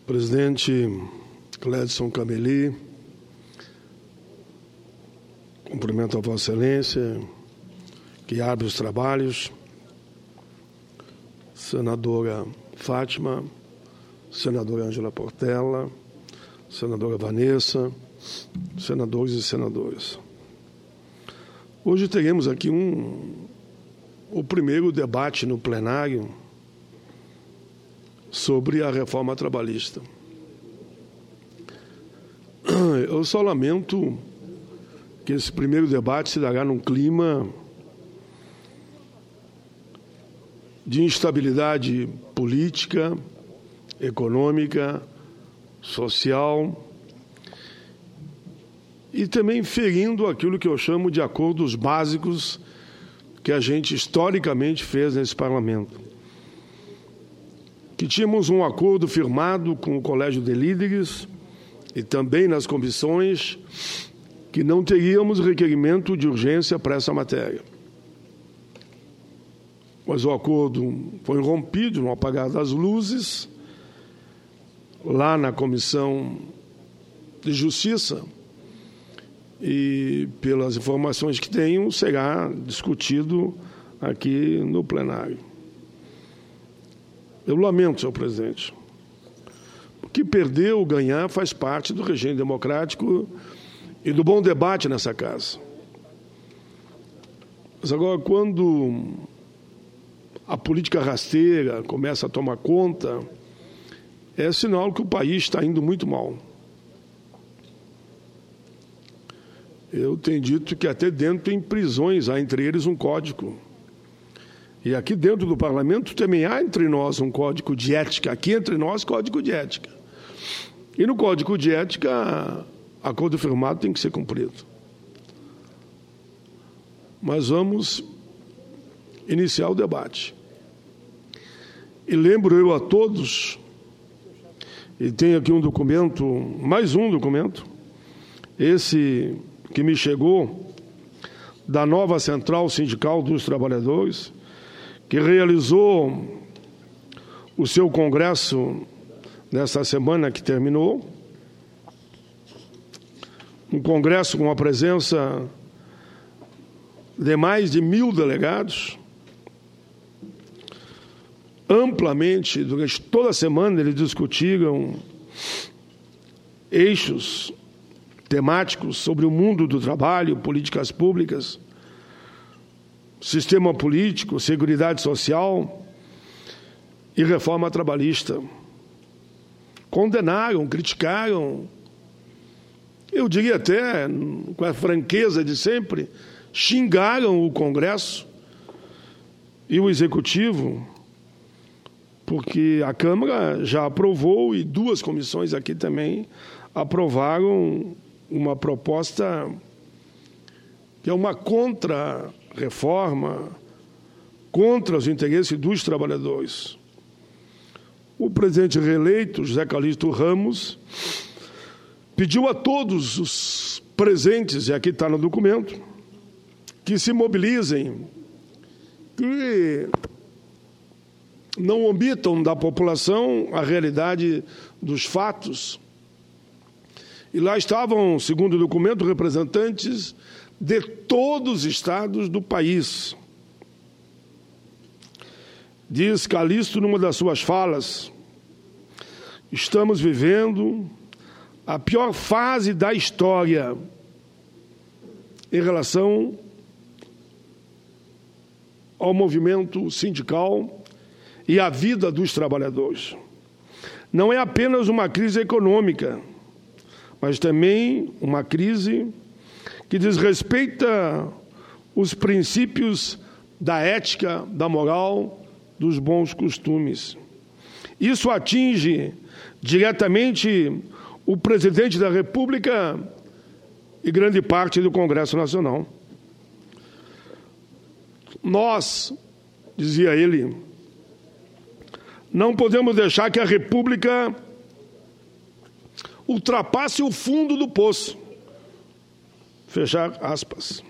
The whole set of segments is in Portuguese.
Presidente Gledson Cameli, cumprimento a Vossa Excelência, que abre os trabalhos, senadora Fátima, senadora Ângela Portela, senadora Vanessa, senadores e senadoras. Hoje teremos aqui o primeiro debate no plenário sobre a reforma trabalhista. Eu só lamento que esse primeiro debate se dará num clima de instabilidade política, econômica, social e também ferindo aquilo que eu chamo de acordos básicos que a gente historicamente fez nesse parlamento. Que tínhamos um acordo firmado com o Colégio de Líderes e também nas comissões que não teríamos requerimento de urgência para essa matéria. Mas o acordo foi rompido no apagar das luzes, lá na Comissão de Justiça, e pelas informações que tenho, será discutido aqui no plenário. Eu lamento, senhor presidente, porque perder ou ganhar faz parte do regime democrático e do bom debate nessa casa. Mas agora, quando a política rasteira começa a tomar conta, é sinal que o país está indo muito mal. Eu tenho dito que até dentro tem prisões, há entre eles um código. E aqui dentro do parlamento também há entre nós um código de ética. Aqui entre nós, código de ética. E no código de ética, acordo firmado tem que ser cumprido. Mas vamos iniciar o debate. E lembro eu a todos, e tenho aqui um documento, mais um documento, esse que me chegou da nova Central Sindical dos Trabalhadores, que realizou o seu congresso nesta semana que terminou, um congresso com a presença de mais de 1.000 delegados. Amplamente, durante toda a semana, eles discutiram eixos temáticos sobre o mundo do trabalho, políticas públicas, sistema político, seguridade social e reforma trabalhista. Condenaram, criticaram, eu diria até, com a franqueza de sempre, xingaram o Congresso e o Executivo, porque a Câmara já aprovou e duas comissões aqui também aprovaram uma proposta que é uma contra-reforma, contra os interesses dos trabalhadores. O presidente reeleito, José Calixto Ramos, pediu a todos os presentes, e aqui está no documento, que se mobilizem, que não omitam da população a realidade dos fatos. E lá estavam, segundo o documento, representantes de todos os estados do país. Diz Calixto numa das suas falas: estamos vivendo a pior fase da história em relação ao movimento sindical e à vida dos trabalhadores. Não é apenas uma crise econômica, mas também uma crise que desrespeita os princípios da ética, da moral, dos bons costumes. Isso atinge diretamente o presidente da República e grande parte do Congresso Nacional. Nós, dizia ele, não podemos deixar que a República ultrapasse o fundo do poço. Fechar aspas.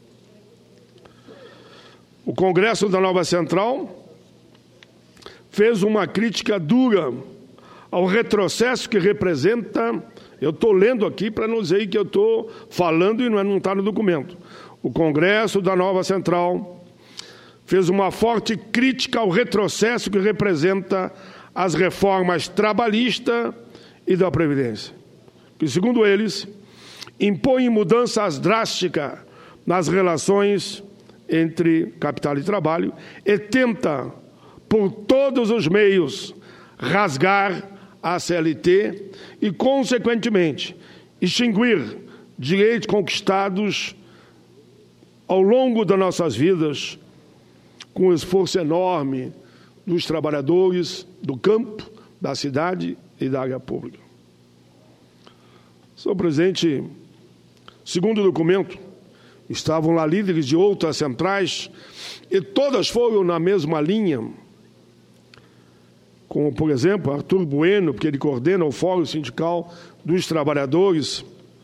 O Congresso da Nova Central fez uma crítica dura ao retrocesso que representa, eu estou lendo aqui para não dizer que eu estou falando e não está no documento. O Congresso da Nova Central fez uma forte crítica ao retrocesso que representa as reformas trabalhista e da Previdência, que, segundo eles, impõem mudanças drásticas nas relações entre capital e trabalho e tenta, por todos os meios, rasgar a CLT e, consequentemente, extinguir direitos conquistados ao longo das nossas vidas, com um esforço enorme dos trabalhadores do campo, da cidade e da área pública. Senhor presidente, segundo o documento, estavam lá líderes de outras centrais e todas foram na mesma linha, como, por exemplo, Arthur Bueno, porque ele coordena o Fórum Sindical dos Trabalhadores,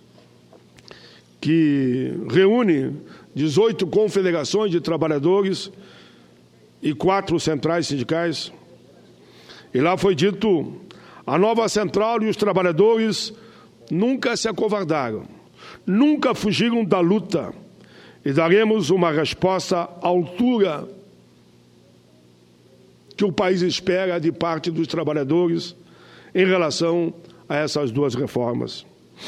que reúne 18 confederações de trabalhadores e 4 centrais sindicais. E lá foi dito: a nova central e os trabalhadores nunca se acovardaram, nunca fugiram da luta e daremos uma resposta à altura que o país espera de parte dos trabalhadores em relação a essas duas reformas.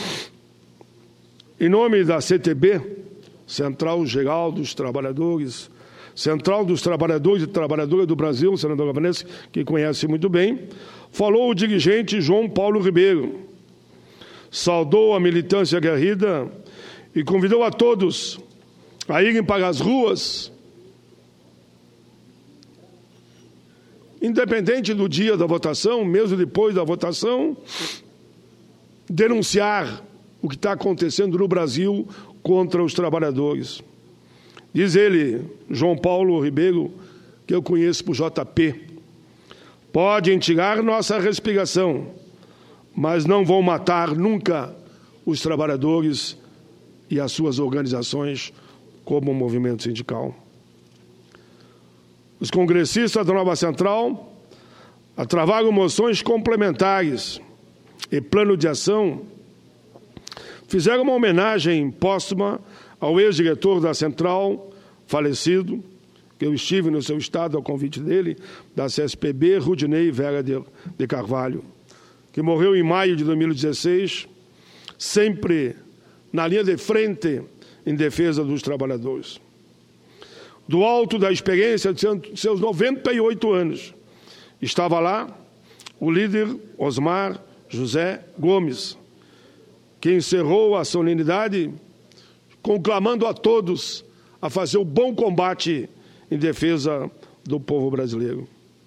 Em nome da CTB, Central Geral dos Trabalhadores, Central dos Trabalhadores e Trabalhadoras do Brasil, senador Gavanese, que conhece muito bem, falou o dirigente João Paulo Ribeiro, saudou a militância aguerrida e convidou a todos a irem para as ruas, independente do dia da votação, mesmo depois da votação, denunciar o que está acontecendo no Brasil contra os trabalhadores. Diz ele, João Paulo Ribeiro, que eu conheço por JP, podem tirar nossa respiração, mas não vão matar nunca os trabalhadores e as suas organizações como o movimento sindical. Os congressistas da Nova Central travaram moções complementares e plano de ação, fizeram uma homenagem póstuma ao ex-diretor da Central, falecido, que eu estive no seu estado ao convite dele, da CSPB, Rudinei Vera de Carvalho, que morreu em maio de 2016, sempre na linha de frente em defesa dos trabalhadores. Do alto da experiência de seus 98 anos, estava lá o líder Osmar José Gomes, que encerrou a solenidade conclamando a todos a fazer o bom combate em defesa do povo brasileiro.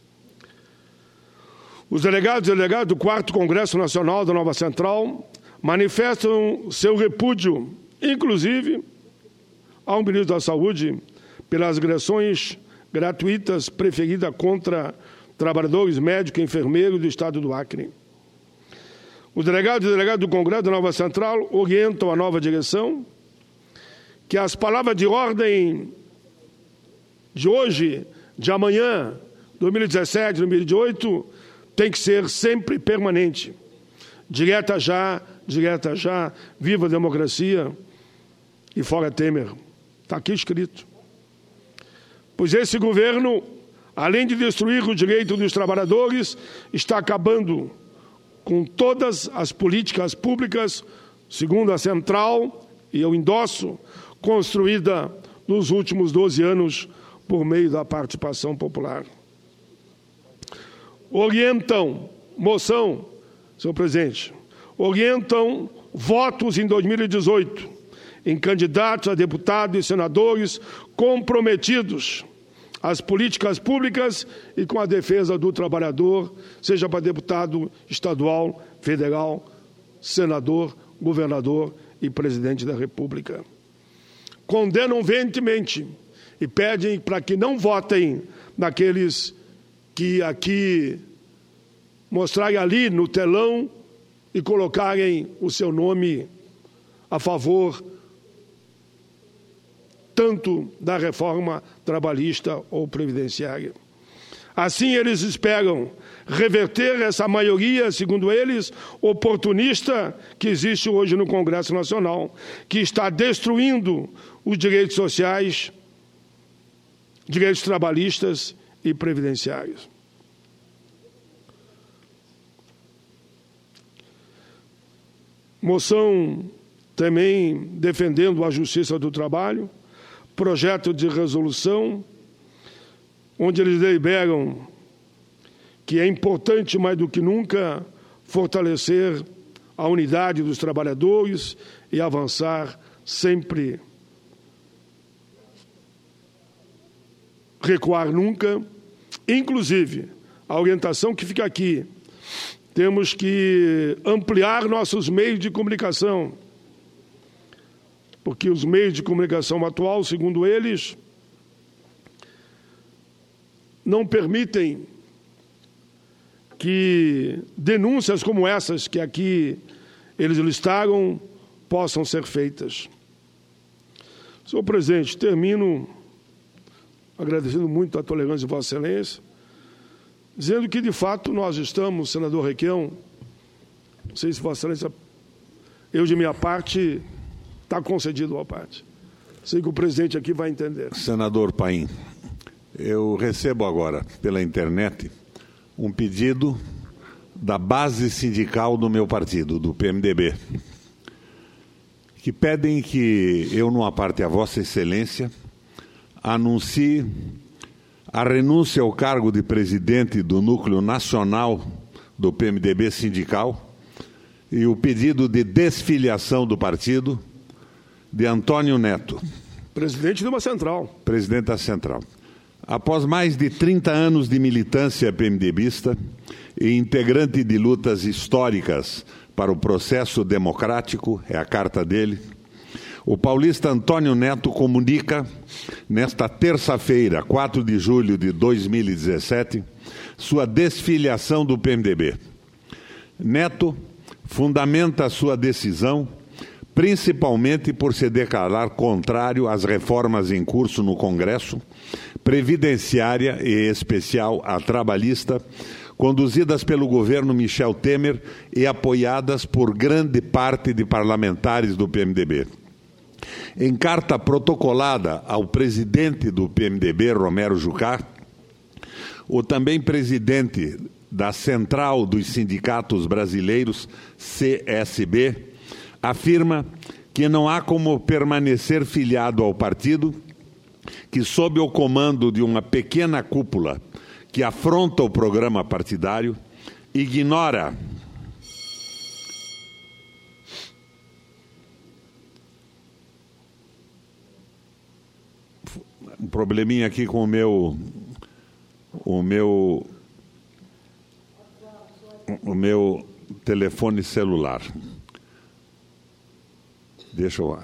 Os delegados e delegadas do 4º Congresso Nacional da Nova Central manifestam seu repúdio, inclusive ao ministro da Saúde, pelas agressões gratuitas preferidas contra trabalhadores médicos e enfermeiros do estado do Acre. Os delegados e delegadas do Congresso da Nova Central orientam a nova direção que as palavras de ordem de hoje, de amanhã, 2017, 2018, tem que ser sempre permanente. Direta já, viva a democracia e fora Temer. Está aqui escrito. Pois esse governo, além de destruir o direito dos trabalhadores, está acabando com todas as políticas públicas, segundo a Central, e eu endosso, construída nos últimos 12 anos por meio da participação popular. Orientam, moção, senhor presidente, orientam votos em 2018 em candidatos a deputados e senadores comprometidos às políticas públicas e com a defesa do trabalhador, seja para deputado estadual, federal, senador, governador e presidente da República. Condenam veementemente e pedem para que não votem naqueles que aqui mostrarem ali no telão e colocarem o seu nome a favor tanto da reforma trabalhista ou previdenciária. Assim, eles esperam reverter essa maioria, segundo eles, oportunista que existe hoje no Congresso Nacional, que está destruindo os direitos sociais, direitos trabalhistas e previdenciários. Moção também defendendo a justiça do trabalho, projeto de resolução, onde eles deliberam que é importante mais do que nunca fortalecer a unidade dos trabalhadores e avançar sempre, recuar nunca. Inclusive, a orientação que fica aqui, temos que ampliar nossos meios de comunicação, porque os meios de comunicação atual, segundo eles, não permitem que denúncias como essas que aqui eles listaram possam ser feitas. Senhor presidente, termino agradecendo muito a tolerância de Vossa Excelência, dizendo que, de fato, nós estamos, senador Requião, não sei se Vossa Excelência, eu, de minha parte, está concedido a parte. Sei que o presidente aqui vai entender. Senador Paim, eu recebo agora, pela internet, um pedido da base sindical do meu partido, do PMDB, que pedem que eu, numa parte a Vossa Excelência, anuncie a renúncia ao cargo de presidente do Núcleo Nacional do PMDB sindical e o pedido de desfiliação do partido de Antônio Neto. Presidente de uma central. Presidente da central. Após mais de 30 anos de militância PMDBista e integrante de lutas históricas para o processo democrático, é a carta dele, o paulista Antônio Neto comunica, nesta terça-feira, 4 de julho de 2017, sua desfiliação do PMDB. Neto fundamenta sua decisão principalmente por se declarar contrário às reformas em curso no Congresso, previdenciária e especial a trabalhista, conduzidas pelo governo Michel Temer e apoiadas por grande parte de parlamentares do PMDB. Em carta protocolada ao presidente do PMDB, Romero Jucá, o também presidente da Central dos Sindicatos Brasileiros, CSB, afirma que não há como permanecer filiado ao partido, que sob o comando de uma pequena cúpula que afronta o programa partidário, ignora um probleminha aqui com o meu telefone celular. Deixa eu...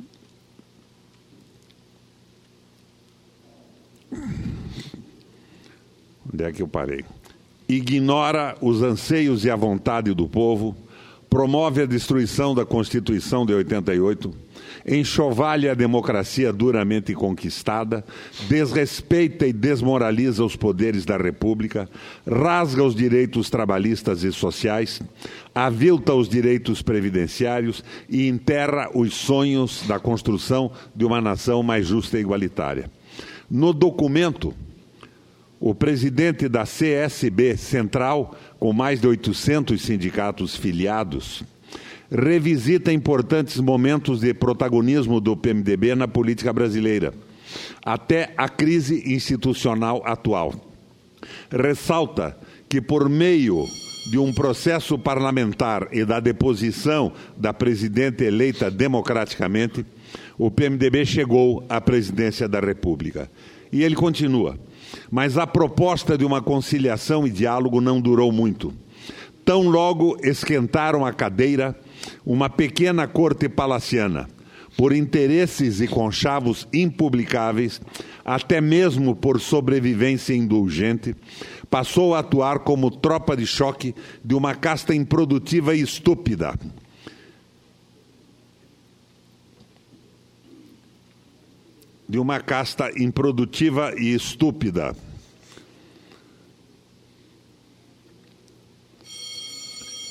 Onde é que eu parei? Ignora os anseios e a vontade do povo, promove a destruição da Constituição de 88, enxovalha a democracia duramente conquistada, desrespeita e desmoraliza os poderes da República, rasga os direitos trabalhistas e sociais, avilta os direitos previdenciários e enterra os sonhos da construção de uma nação mais justa e igualitária. No documento, o presidente da CSB Central, com mais de 800 sindicatos filiados, revisita importantes momentos de protagonismo do PMDB na política brasileira, até a crise institucional atual. Ressalta que, por meio de um processo parlamentar e da deposição da presidente eleita democraticamente, o PMDB chegou à presidência da República. E ele continua: mas a proposta de uma conciliação e diálogo não durou muito. Tão logo esquentaram a cadeira uma pequena corte palaciana, por interesses e conchavos impublicáveis, até mesmo por sobrevivência indulgente, passou a atuar como tropa de choque de uma casta improdutiva e estúpida.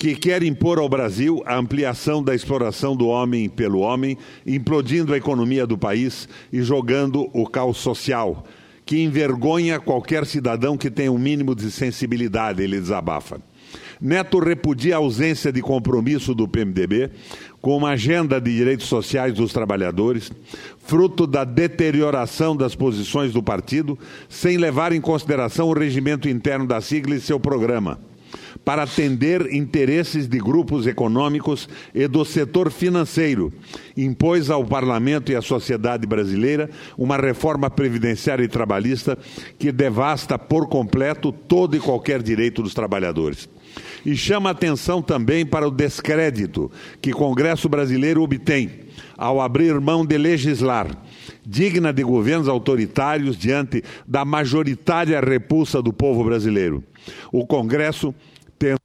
que quer impor ao Brasil a ampliação da exploração do homem pelo homem, implodindo a economia do país e jogando o caos social, que envergonha qualquer cidadão que tenha um mínimo de sensibilidade, ele desabafa. Neto repudia a ausência de compromisso do PMDB com uma agenda de direitos sociais dos trabalhadores, fruto da deterioração das posições do partido, sem levar em consideração o regimento interno da sigla e seu programa, para atender interesses de grupos econômicos e do setor financeiro. Impôs ao Parlamento e à sociedade brasileira uma reforma previdenciária e trabalhista que devasta por completo todo e qualquer direito dos trabalhadores. E chama atenção também para o descrédito que o Congresso brasileiro obtém ao abrir mão de legislar, digna de governos autoritários diante da majoritária repulsa do povo brasileiro. O Congresso tem...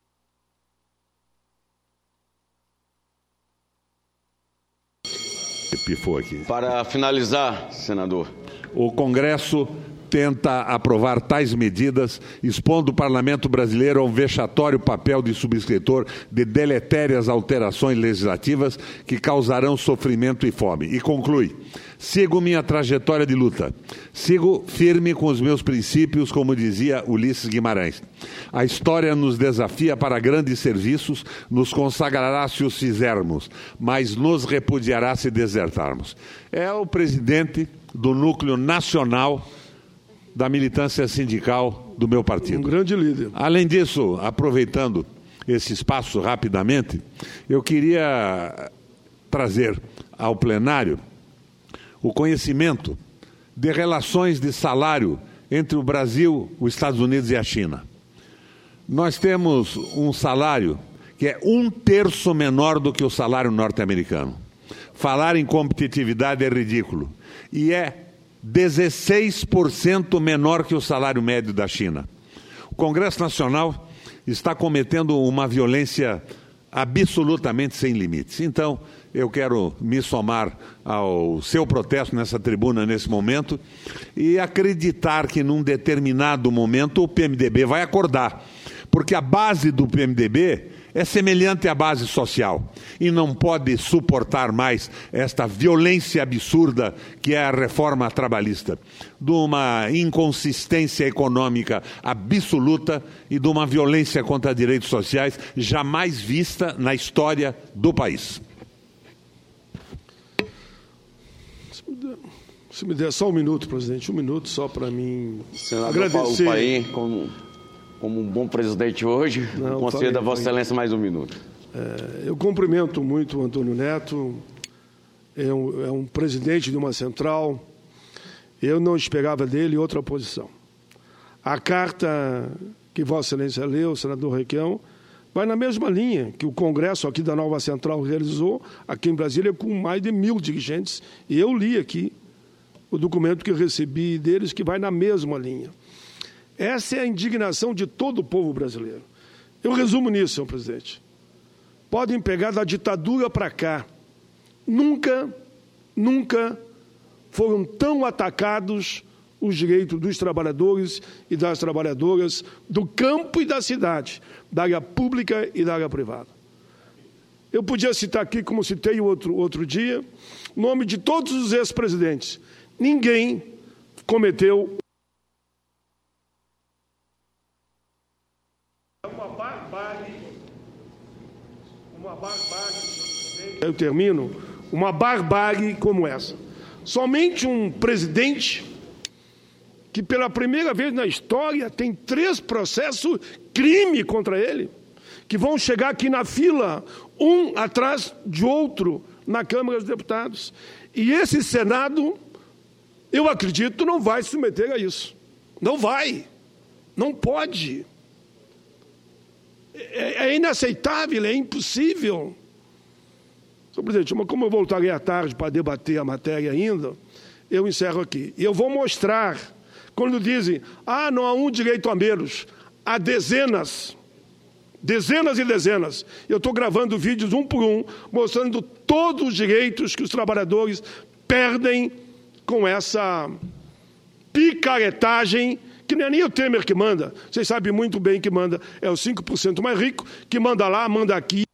Pifou aqui. Para finalizar, senador. O Congresso tenta aprovar tais medidas, expondo o Parlamento brasileiro a um vexatório papel de subscritor de deletérias alterações legislativas que causarão sofrimento e fome. E conclui: sigo minha trajetória de luta, sigo firme com os meus princípios, como dizia Ulisses Guimarães. A história nos desafia para grandes serviços, nos consagrará se os fizermos, mas nos repudiará se desertarmos. É o presidente do núcleo nacional da militância sindical do meu partido. Um grande líder. Além disso, aproveitando esse espaço rapidamente, eu queria trazer ao plenário o conhecimento de relações de salário entre o Brasil, os Estados Unidos e a China. Nós temos um salário que é 1/3 menor do que o salário norte-americano. Falar em competitividade é ridículo. E é 16% menor que o salário médio da China. O Congresso Nacional está cometendo uma violência absolutamente sem limites. Então, eu quero me somar ao seu protesto nessa tribuna nesse momento e acreditar que num determinado momento o PMDB vai acordar, porque a base do PMDB é semelhante à base social e não pode suportar mais esta violência absurda que é a reforma trabalhista, de uma inconsistência econômica absoluta e de uma violência contra direitos sociais jamais vista na história do país. Se me der só um minuto, presidente, um minuto só para mim agradecer. Como um bom presidente hoje, conceda a Vossa Excelência mais um minuto. Eu cumprimento muito o Antônio Neto, é um presidente de uma central, eu não esperava dele outra posição. A carta que Vossa Excelência leu, senador Requião, vai na mesma linha que o Congresso aqui da Nova Central realizou, aqui em Brasília, com mais de 1.000 dirigentes, e eu li aqui o documento que eu recebi deles, que vai na mesma linha. Essa é a indignação de todo o povo brasileiro. Eu resumo nisso, senhor presidente. Podem pegar da ditadura para cá. Nunca foram tão atacados os direitos dos trabalhadores e das trabalhadoras do campo e da cidade, da área pública e da área privada. Eu podia citar aqui, como citei outro dia, o nome de todos os ex-presidentes. Ninguém cometeu eu termino, uma barbárie como essa. Somente um presidente que pela primeira vez na história tem 3 processos crime contra ele, que vão chegar aqui na fila, um atrás de outro, na Câmara dos Deputados. E esse Senado, eu acredito, não vai se submeter a isso. Não vai. Não pode. É inaceitável, é impossível. Senhor presidente, mas como eu voltarei à tarde para debater a matéria ainda, eu encerro aqui. E eu vou mostrar, quando dizem, não há um direito a menos, há dezenas e dezenas. Eu estou gravando vídeos um por um, mostrando todos os direitos que os trabalhadores perdem com essa picaretagem que não é nem o Temer que manda. Vocês sabem muito bem que manda. É os 5% mais rico que manda lá, manda aqui.